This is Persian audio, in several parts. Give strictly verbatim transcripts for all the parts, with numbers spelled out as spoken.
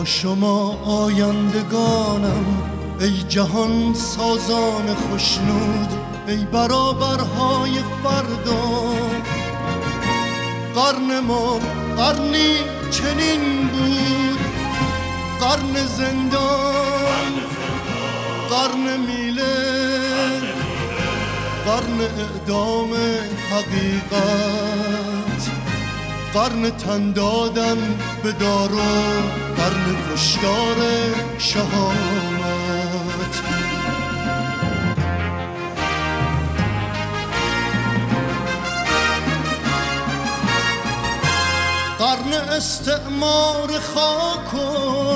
شما آیندگانم ای جهان سازان خوشنود، ای برابرهای فردا. قرن ما قرنی چنین بود، قرن زندان، قرن میله، قرن اعدام حقیقت، قرن تن دادن به دارو، قرن کشتار شهامت. قرن استعمار خاک و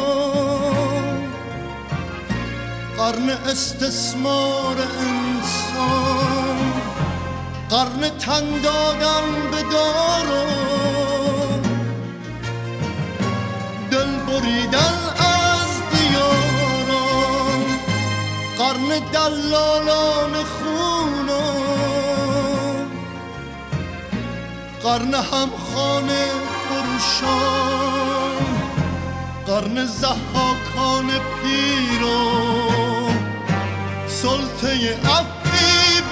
قرن استثمار انسان، قرن تن دادن به دارو، دل بریدن از دیاران، قرن دلالان خونان، قرن همخانه فروشان، قرن ضحاکان پیران، سلطه عفی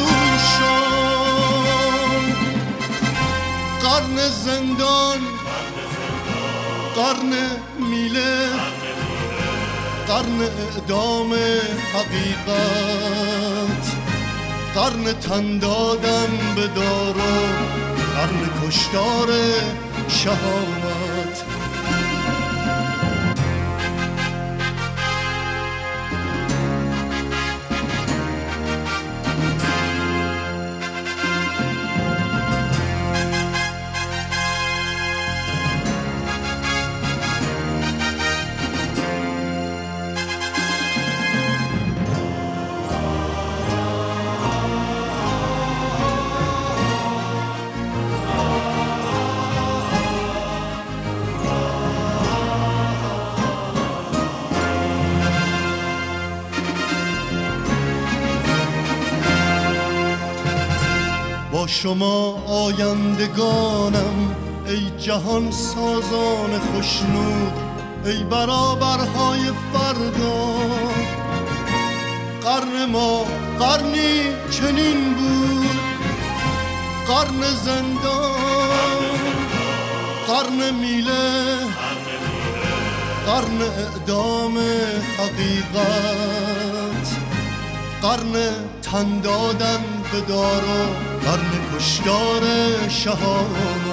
بدوشان. قرن زندان، قرن میله، قرن اعدام حقیقت، قرن تن دادن به دارو، قرن کشتار شهامت. با شما آیندگانم ای جهان سازان خوشنود، ای برابرهای فردا. قرن ما قرنی چنین بود، قرن زندان، قرن میله، قرن اعدام حقیقت، قرن تن دادن به دارو، قرن کشتار شهامت.